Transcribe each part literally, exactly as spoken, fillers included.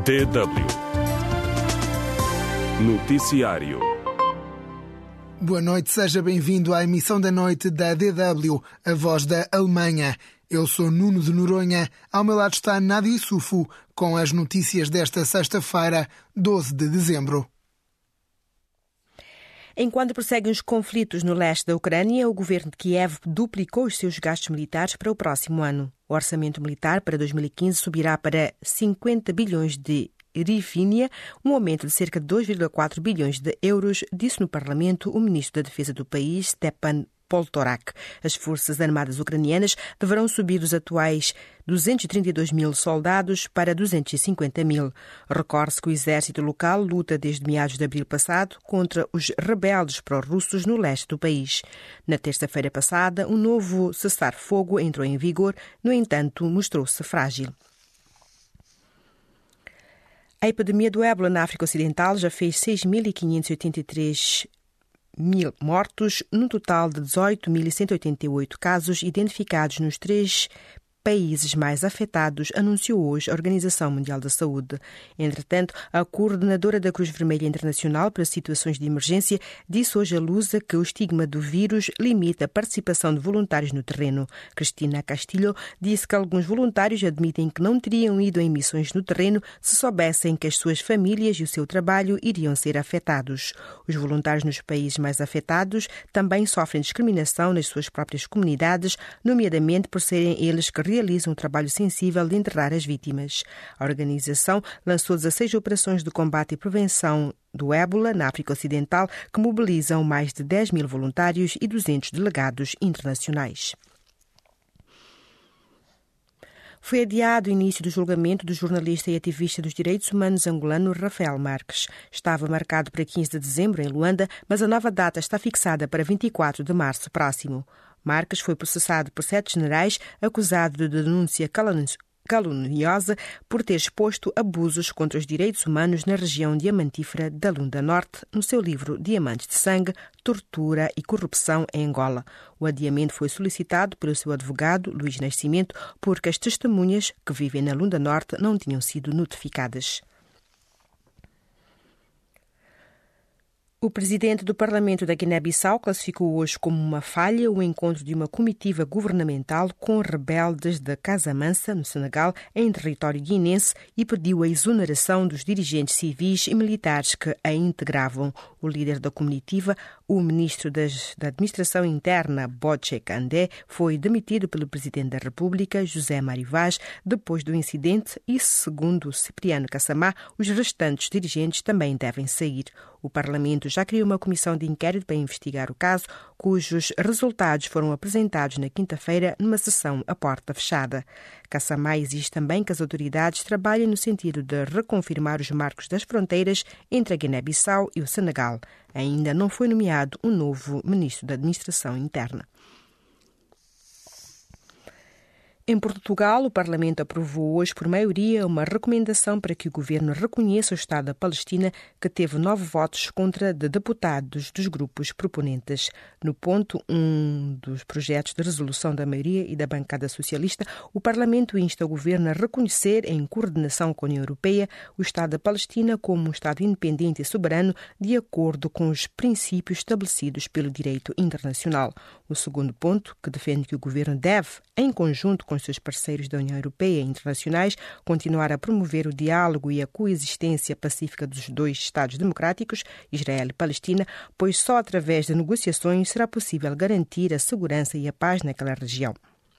D W Noticiário. Boa noite, seja bem-vindo à emissão da noite da D W, a voz da Alemanha. Eu sou Nuno de Noronha, ao meu lado está Nádia Issoufou, com as notícias desta sexta-feira, doze de dezembro. Enquanto prosseguem os conflitos no leste da Ucrânia, o governo de Kiev duplicou os seus gastos militares para o próximo ano. O orçamento militar para dois mil e quinze subirá para cinquenta bilhões de hryvnia, um aumento de cerca de dois vírgula quatro bilhões de euros, disse no Parlamento o ministro da Defesa do país, Stepan Poltorak. As forças armadas ucranianas deverão subir dos atuais duzentos e trinta e dois mil soldados para duzentos e cinquenta mil. Recorre-se que o exército local luta desde meados de abril passado contra os rebeldes pró-russos no leste do país. Na terça-feira passada, um novo cessar-fogo entrou em vigor, no entanto, mostrou-se frágil. A epidemia do ébola na África Ocidental já fez seis mil quinhentos e oitenta e três mil mortos, num total de dezoito mil cento e oitenta e oito casos identificados nos três países mais afetados, anunciou hoje a Organização Mundial da Saúde. Entretanto, a coordenadora da Cruz Vermelha Internacional para Situações de Emergência disse hoje à Lusa que o estigma do vírus limita a participação de voluntários no terreno. Cristina Castilho disse que alguns voluntários admitem que não teriam ido em missões no terreno se soubessem que as suas famílias e o seu trabalho iriam ser afetados. Os voluntários nos países mais afetados também sofrem discriminação nas suas próprias comunidades, nomeadamente por serem eles que realizam um trabalho sensível de enterrar as vítimas. A organização lançou dezasseis operações de combate e prevenção do ébola na África Ocidental, que mobilizam mais de dez mil voluntários e duzentos delegados internacionais. Foi adiado o início do julgamento do jornalista e ativista dos direitos humanos angolano Rafael Marques. Estava marcado para quinze de dezembro em Luanda, mas a nova data está fixada para vinte e quatro de março próximo. Marques foi processado por sete generais, acusado de denúncia caluniosa por ter exposto abusos contra os direitos humanos na região diamantífera da Lunda Norte, no seu livro Diamantes de Sangue, Tortura e Corrupção em Angola. O adiamento foi solicitado pelo seu advogado, Luís Nascimento, porque as testemunhas que vivem na Lunda Norte não tinham sido notificadas. O presidente do Parlamento da Guiné-Bissau classificou hoje como uma falha o encontro de uma comitiva governamental com rebeldes de Casamansa, no Senegal, em território guinense, e pediu a exoneração dos dirigentes civis e militares que a integravam. O líder da comitiva, o ministro das, da Administração Interna, Botche Kandé, foi demitido pelo presidente da República, José Mário Vaz, depois do incidente e, segundo Cipriano Kassamá, os restantes dirigentes também devem sair. O Parlamento já criou uma comissão de inquérito para investigar o caso, cujos resultados foram apresentados na quinta-feira numa sessão à porta fechada. Kassamá exige também que as autoridades trabalhem no sentido de reconfirmar os marcos das fronteiras entre a Guiné-Bissau e o Senegal. Ainda não foi nomeado um novo ministro da Administração Interna. Em Portugal, o Parlamento aprovou hoje por maioria uma recomendação para que o governo reconheça o Estado da Palestina, que teve nove votos contra de deputados dos grupos proponentes. No ponto um dos projetos de resolução da maioria e da bancada socialista, o Parlamento insta o governo a reconhecer, em coordenação com a União Europeia, o Estado da Palestina como um Estado independente e soberano, de acordo com os princípios estabelecidos pelo direito internacional. O segundo ponto, que defende que o governo deve, em conjunto com os seus parceiros da União Europeia e internacionais, continuar a promover o diálogo e a coexistência pacífica dos dois Estados democráticos, Israel e Palestina, pois só através de negociações será possível garantir a segurança e a paz naquela região.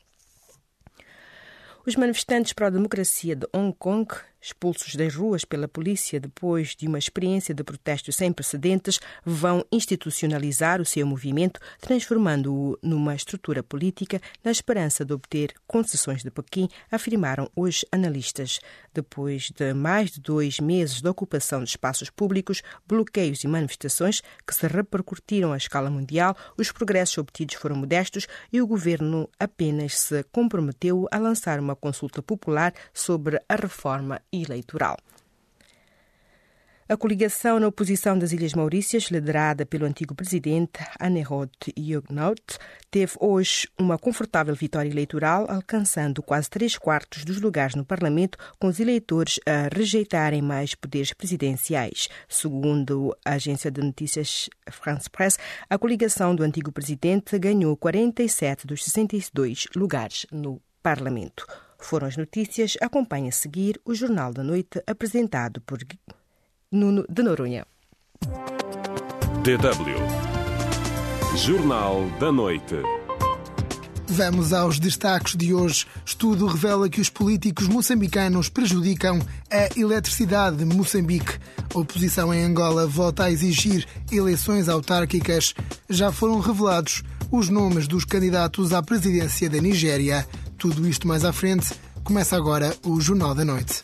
Os manifestantes pró-democracia de Hong Kong, expulsos das ruas pela polícia depois de uma experiência de protesto sem precedentes, vão institucionalizar o seu movimento, transformando-o numa estrutura política na esperança de obter concessões de Pequim, afirmaram hoje analistas. Depois de mais de dois meses de ocupação de espaços públicos, bloqueios e manifestações que se repercutiram à escala mundial, os progressos obtidos foram modestos e o governo apenas se comprometeu a lançar uma consulta popular sobre a reforma eleitoral. A coligação na oposição das Ilhas Maurícias, liderada pelo antigo presidente Anerod Yugnot, teve hoje uma confortável vitória eleitoral, alcançando quase três quartos dos lugares no Parlamento, com os eleitores a rejeitarem mais poderes presidenciais. Segundo a agência de notícias France Press, a coligação do antigo presidente ganhou quarenta e sete dos sessenta e dois lugares no Parlamento. Foram as notícias. Acompanhe a seguir o Jornal da Noite, apresentado por Nuno de Noronha. D W Jornal da Noite. Vamos aos destaques de hoje. Estudo revela que os políticos moçambicanos prejudicam a eletricidade de Moçambique. A oposição em Angola volta a exigir eleições autárquicas. Já foram revelados os nomes dos candidatos à presidência da Nigéria. Tudo isto mais à frente. Começa agora o Jornal da Noite.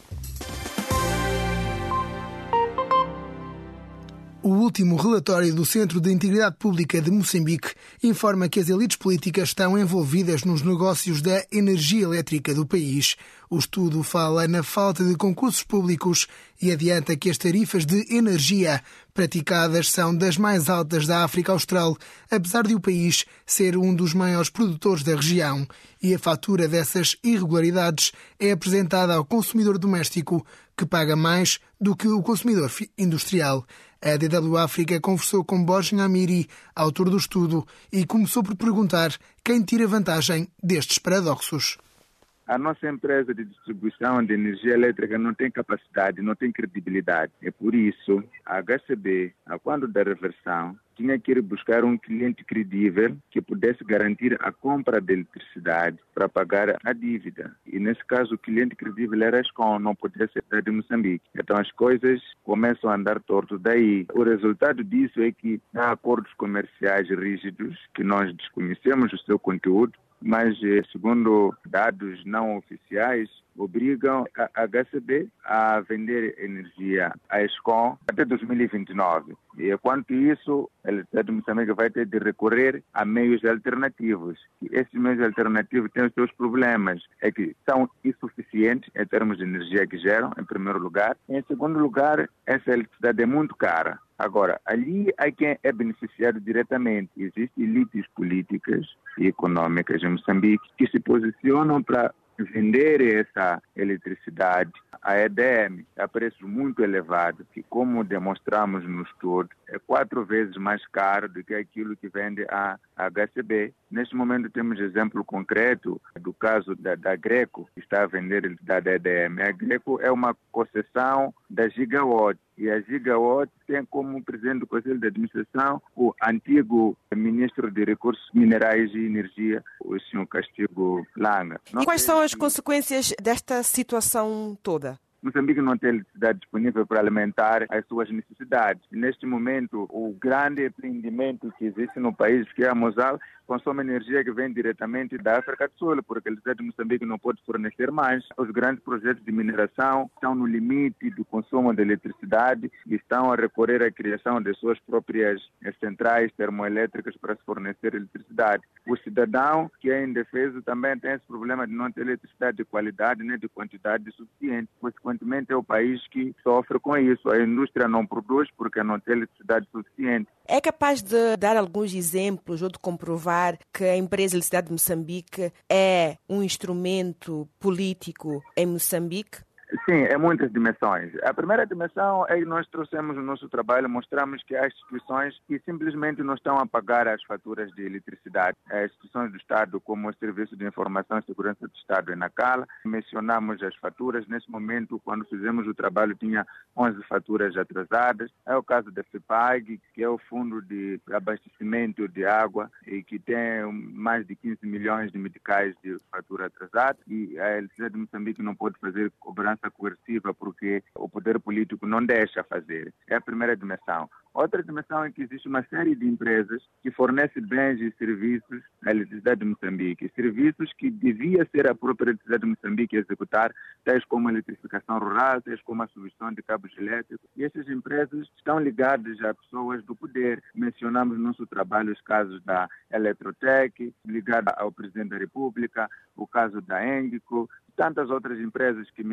O último relatório do Centro de Integridade Pública de Moçambique informa que as elites políticas estão envolvidas nos negócios da energia elétrica do país. O estudo fala na falta de concursos públicos e adianta que as tarifas de energia praticadas são das mais altas da África Austral, apesar de o país ser um dos maiores produtores da região. E a fatura dessas irregularidades é apresentada ao consumidor doméstico, que paga mais do que o consumidor industrial. A D W África conversou com Borja Amiri, autor do estudo, e começou por perguntar quem tira vantagem destes paradoxos. A nossa empresa de distribuição de energia elétrica não tem capacidade, não tem credibilidade. É por isso a H C B, quando da reversão, tinha que ir buscar um cliente credível que pudesse garantir a compra de eletricidade para pagar a dívida. E nesse caso o cliente credível era a Eskom, não podia ser de Moçambique. Então as coisas começam a andar torto daí. O resultado disso é que há acordos comerciais rígidos que nós desconhecemos o seu conteúdo, mas, segundo dados não oficiais, obrigam a H C B a vender energia à Eskom até dois mil e vinte e nove. E, enquanto isso, a eletricidade de Moçambique vai ter de recorrer a meios alternativos. E esses meios alternativos têm os seus problemas. É que são insuficientes em termos de energia que geram, em primeiro lugar. Em segundo lugar, essa eletricidade é muito cara. Agora, ali há quem é beneficiado diretamente. Existem elites políticas e econômicas em Moçambique que se posicionam para vender essa eletricidade à E D M a preços muito elevados, que, como demonstramos no estudo, é quatro vezes mais caro do que aquilo que vende a H C B. Neste momento temos exemplo concreto do caso da, da Greco, que está a vender eletricidade à E D M. A Greco é uma concessão da Gigawatt, e a Gigawatt tem como presidente do Conselho de Administração o antigo ministro de Recursos Minerais e Energia, o senhor Castigo Langa. E quais são as consequências desta situação toda? Moçambique não tem eletricidade disponível para alimentar as suas necessidades. Neste momento, o grande empreendimento que existe no país, que é a Mosal, consome energia que vem diretamente da África do Sul, porque a eletricidade de Moçambique não pode fornecer mais. Os grandes projetos de mineração estão no limite do consumo de eletricidade e estão a recorrer à criação de suas próprias centrais termoelétricas para se fornecer eletricidade. O cidadão, que é indefeso, também tem esse problema de não ter eletricidade de qualidade nem de quantidade suficiente. Consequentemente, é o país que sofre com isso. A indústria não produz porque não tem eletricidade suficiente. É capaz de dar alguns exemplos ou de comprovar que a empresa Eletricidade de Moçambique é um instrumento político em Moçambique? Sim, é muitas dimensões. A primeira dimensão é que nós trouxemos no nosso trabalho, mostramos que há instituições que simplesmente não estão a pagar as faturas de eletricidade. As instituições do Estado, como o Serviço de Informação e Segurança do Estado, ENACAL, mencionamos as faturas. Nesse momento, quando fizemos o trabalho, tinha onze faturas atrasadas. É o caso da FEPAG, que é o Fundo de Abastecimento de Água, e que tem mais de quinze milhões de meticais de fatura atrasada. E a Eletricidade de Moçambique não pode fazer cobrança coerciva porque o poder político não deixa fazer. É a primeira dimensão. Outra dimensão é que existe uma série de empresas que fornecem bens e serviços à Eletricidade de Moçambique. Serviços que devia ser a própria Eletricidade de Moçambique executar, tais como a eletrificação rural, tais como a substituição de cabos elétricos. E essas empresas estão ligadas a pessoas do poder. Mencionamos no nosso trabalho os casos da Eletrotec, ligada ao Presidente da República, o caso da Engico, tantas outras empresas que mencionamos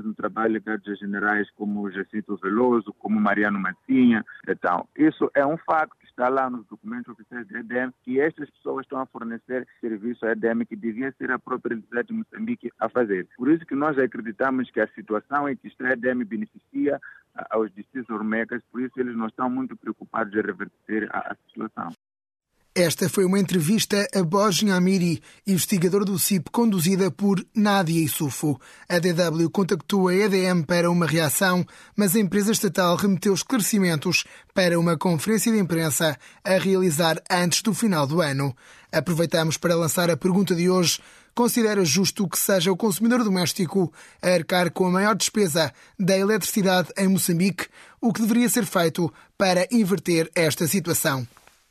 no trabalho de generais como Jacinto Veloso, como Mariano Massinha. Então, isso é um facto, está lá nos documentos oficiais da E D E M, que estas pessoas estão a fornecer serviço à E D E M que devia ser a própria Universidade de Moçambique a fazer. Por isso que nós acreditamos que a situação em que está a E D E M beneficia aos decisor makers, por isso eles não estão muito preocupados em reverter a, a situação. Esta foi uma entrevista a Borja Amiri, investigador do C I P, conduzida por Nádia Issoufou. A D W contactou a E D M para uma reação, mas a empresa estatal remeteu esclarecimentos para uma conferência de imprensa a realizar antes do final do ano. Aproveitamos para lançar a pergunta de hoje. Considera justo que seja o consumidor doméstico a arcar com a maior despesa da eletricidade em Moçambique? O que deveria ser feito para inverter esta situação?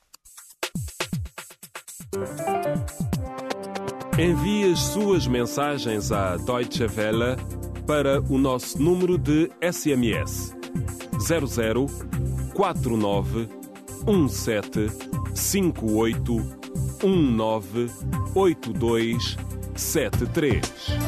Envie as suas mensagens à Deutsche Welle para o nosso número de S M S zero zero quatro nove um sete cinco oito um nove oito dois sete três.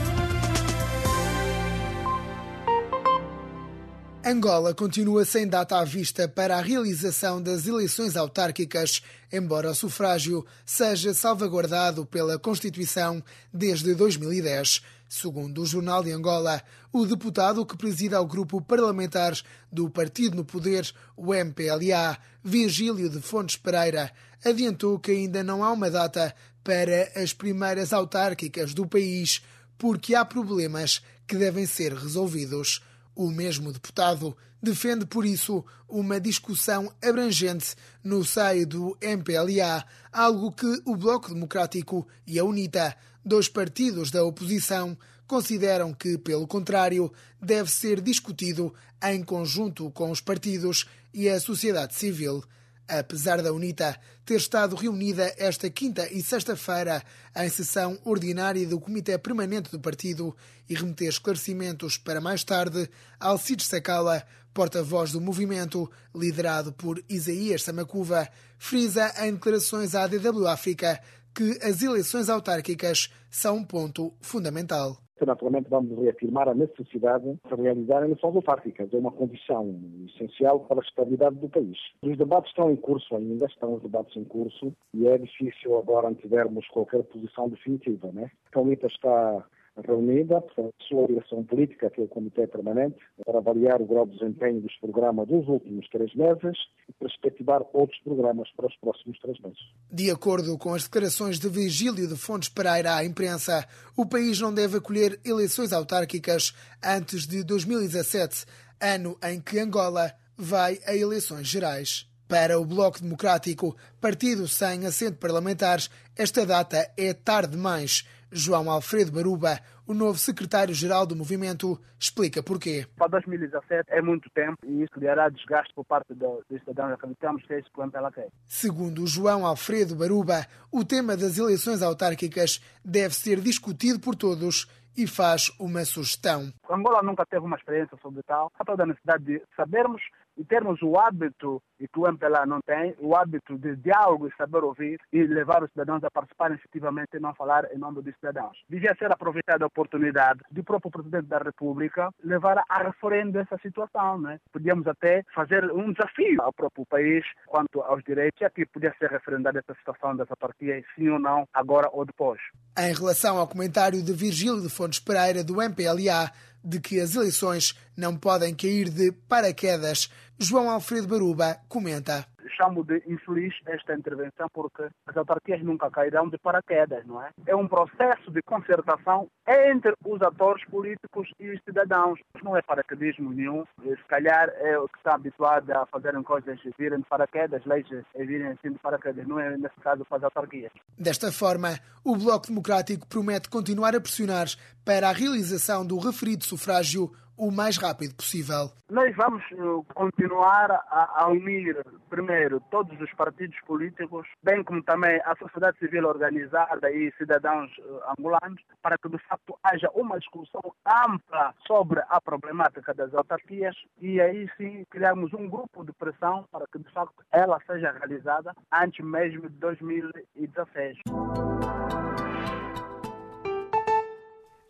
Angola continua sem data à vista para a realização das eleições autárquicas, embora o sufrágio seja salvaguardado pela Constituição desde dois mil e dez. Segundo o Jornal de Angola, o deputado que presida o grupo parlamentar do Partido no Poder, o M P L A, Virgílio de Fontes Pereira, adiantou que ainda não há uma data para as primeiras autárquicas do país, porque há problemas que devem ser resolvidos. O mesmo deputado defende, por isso, uma discussão abrangente no seio do M P L A, algo que o Bloco Democrático e a UNITA, dois partidos da oposição, consideram que, pelo contrário, deve ser discutido em conjunto com os partidos e a sociedade civil. Apesar da UNITA ter estado reunida esta quinta e sexta-feira em sessão ordinária do Comitê Permanente do Partido e remeter esclarecimentos para mais tarde, Alcides Sacala, porta-voz do movimento, liderado por Isaías Samacuva, frisa em declarações à D W África que as eleições autárquicas são um ponto fundamental. Naturalmente, vamos reafirmar a necessidade de realizar eleições autárquicas. É uma condição essencial para a estabilidade do país. Os debates estão em curso ainda, estão os debates em curso, e é difícil agora antevermos qualquer posição definitiva, né? A UNITA está reunida, portanto, a sua direção política, que é o Comitê Permanente, para avaliar o grau de desempenho dos programas dos últimos três meses e perspectivar outros programas para os próximos três meses. De acordo com as declarações de Virgílio de Fontes Pereira à imprensa, o país não deve acolher eleições autárquicas antes de dois mil e dezassete, ano em que Angola vai a eleições gerais. Para o Bloco Democrático, partido sem assento parlamentar, esta data é tarde demais. João Alfredo Baruba, o novo secretário-geral do movimento, explica porquê. Para dois mil e dezassete é muito tempo e isso criará desgaste por parte dos cidadãos. Acreditamos que é isso que o M P L A quer. Segundo João Alfredo Baruba, o tema das eleições autárquicas deve ser discutido por todos e faz uma sugestão. Angola nunca teve uma experiência sobre tal. Há toda a necessidade de sabermos e termos o hábito, e que o M P L A não tem, o hábito de diálogo e saber ouvir e levar os cidadãos a participarem efetivamente e não falar em nome dos cidadãos. Devia ser aproveitada a oportunidade do próprio Presidente da República levar a referendo dessa situação, né? Podíamos até fazer um desafio ao próprio país quanto aos direitos, já que podia ser referendada essa situação dessa partida, sim ou não, agora ou depois. Em relação ao comentário de Virgílio de Fontes Pereira, do M P L A, de que as eleições não podem cair de paraquedas, João Alfredo Baruba comenta. Chamo de infeliz esta intervenção porque as autarquias nunca cairão de paraquedas, não é? É um processo de concertação entre os atores políticos e os cidadãos. Não é paraquedismo nenhum. Se calhar é o que está habituado a fazerem coisas virem de paraquedas, leis virem assim de paraquedas. Não é nesse caso para as autarquias. Desta forma, o Bloco Democrático promete continuar a pressionar para a realização do referido sufrágio o mais rápido possível. Nós vamos continuar a, a unir, primeiro, todos os partidos políticos, bem como também a sociedade civil organizada e cidadãos angolanos, para que, de facto, haja uma discussão ampla sobre a problemática das autarquias e aí sim criarmos um grupo de pressão para que, de facto, ela seja realizada antes mesmo de dois mil e dezasseis.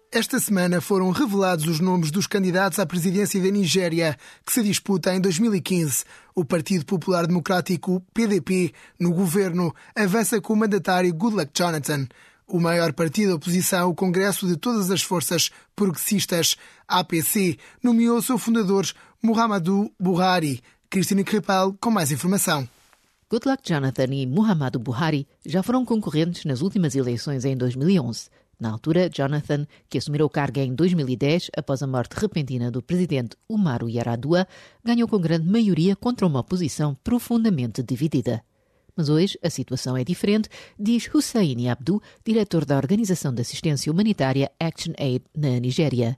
Esta semana foram revelados os nomes dos candidatos à presidência da Nigéria, que se disputa em dois mil e quinze. O Partido Popular Democrático, P D P, no governo, avança com o mandatário Goodluck Jonathan. O maior partido da oposição, o Congresso de Todas as Forças Progressistas, A P C, nomeou seu fundador, Muhammadu Buhari. Cristina Cripal, com mais informação. Goodluck Jonathan e Muhammadu Buhari já foram concorrentes nas últimas eleições em dois mil e onze. Na altura, Jonathan, que assumiu o cargo em dois mil e dez, após a morte repentina do presidente Umaru Yar'Adua, ganhou com grande maioria contra uma oposição profundamente dividida. Mas hoje a situação é diferente, diz Hussaini Abdu, diretor da Organização de Assistência Humanitária Action Aid na Nigéria.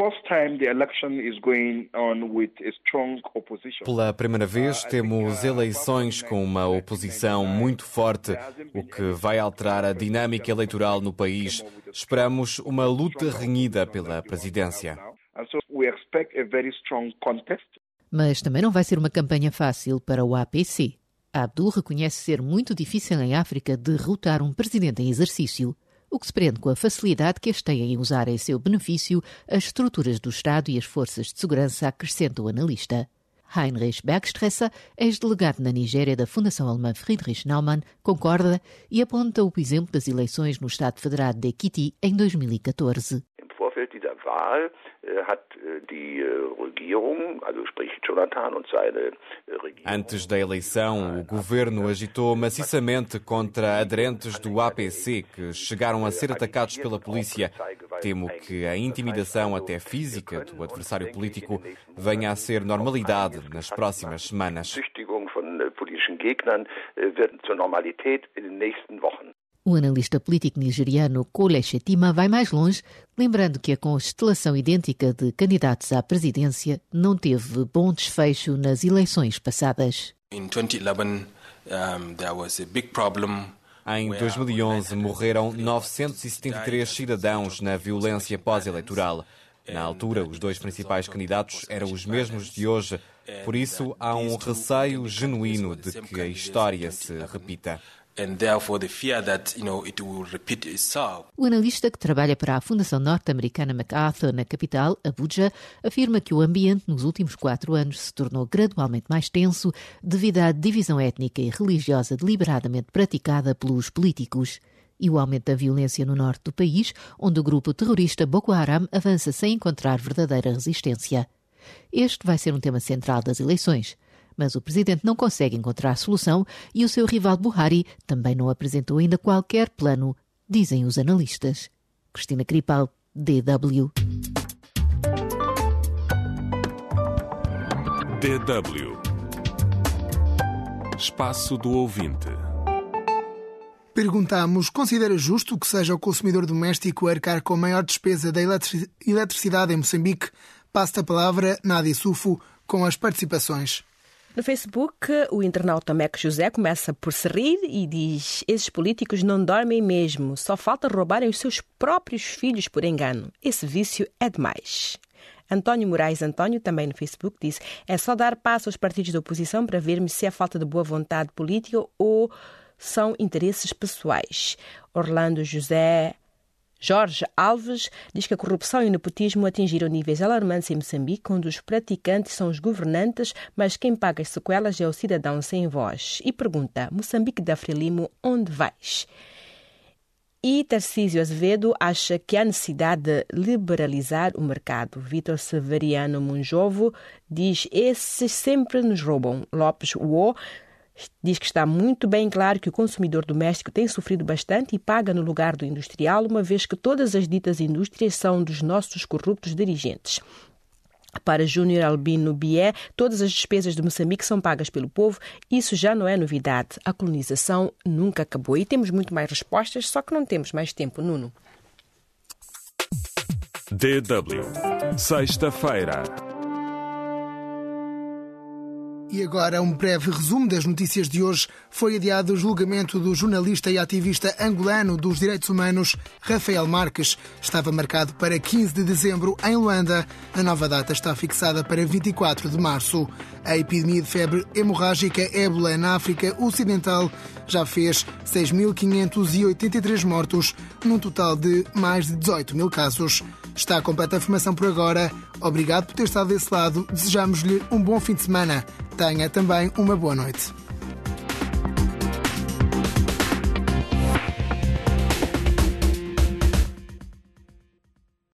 Pela primeira vez temos eleições com uma oposição muito forte, o que vai alterar a dinâmica eleitoral no país. Esperamos uma luta renhida pela presidência. Mas também não vai ser uma campanha fácil para o A P C. Abdu reconhece ser muito difícil em África derrotar um presidente em exercício, o que se prende com a facilidade que este tem em usar em seu benefício as estruturas do Estado e as forças de segurança, acrescenta o analista. Heinrich Bergstresser, ex-delegado na Nigéria da Fundação Alemã Friedrich Naumann, concorda e aponta o exemplo das eleições no Estado Federado de Ekiti em dois mil e catorze. Antes da eleição, o governo agitou maciçamente contra aderentes do A P C que chegaram a ser atacados pela polícia. Temo que a intimidação, até física, do adversário político venha a ser normalidade nas próximas semanas. O analista político nigeriano Kole Shetima vai mais longe, lembrando que a constelação idêntica de candidatos à presidência não teve bom desfecho nas eleições passadas. Em dois mil e onze morreram novecentos e setenta e três cidadãos na violência pós-eleitoral. Na altura, os dois principais candidatos eram os mesmos de hoje. Por isso, há um receio genuíno de que a história se repita. O analista que trabalha para a Fundação Norte-Americana MacArthur na capital, Abuja, afirma que o ambiente nos últimos quatro anos se tornou gradualmente mais tenso devido à divisão étnica e religiosa deliberadamente praticada pelos políticos e o aumento da violência no norte do país, onde o grupo terrorista Boko Haram avança sem encontrar verdadeira resistência. Este vai ser um tema central das eleições. Mas o presidente não consegue encontrar solução e o seu rival Buhari também não apresentou ainda qualquer plano, dizem os analistas. Cristina Cripal, D W. D W. Espaço do ouvinte. Perguntamos, considera justo que seja o consumidor doméstico a arcar com a maior despesa da eletricidade em Moçambique? Passo a palavra Nádia Sufo com as participações. No Facebook, o internauta Meco José começa por se rir e diz: esses políticos não dormem mesmo, só falta roubarem os seus próprios filhos por engano. Esse vício é demais. António Moraes António, também no Facebook, diz: é só dar passo aos partidos da oposição para vermos se é falta de boa vontade política ou são interesses pessoais. Orlando José Jorge Alves diz que a corrupção e o nepotismo atingiram níveis alarmantes em Moçambique, onde os praticantes são os governantes, mas quem paga as sequelas é o cidadão sem voz. E pergunta: Moçambique da Frelimo, onde vais? E Tarcísio Azevedo acha que há necessidade de liberalizar o mercado. Vítor Severiano Monjovo diz: esses sempre nos roubam. Lopes Uo diz que está muito bem claro que o consumidor doméstico tem sofrido bastante e paga no lugar do industrial, uma vez que todas as ditas indústrias são dos nossos corruptos dirigentes. Para Júnior Albino Bié, todas as despesas de Moçambique são pagas pelo povo. Isso já não é novidade. A colonização nunca acabou. E temos muito mais respostas, só que não temos mais tempo, Nuno. D W. Sexta-feira. E agora um breve resumo das notícias de hoje. Foi adiado o julgamento do jornalista e ativista angolano dos direitos humanos, Rafael Marques. Estava marcado para quinze de dezembro em Luanda. A nova data está fixada para vinte e quatro de março. A epidemia de febre hemorrágica ébola na África Ocidental já fez seis mil quinhentos e oitenta e três mortos, num total de mais de dezoito mil casos. Está completa a informação por agora. Obrigado por ter estado desse lado. Desejamos-lhe um bom fim de semana. Tenha também uma boa noite.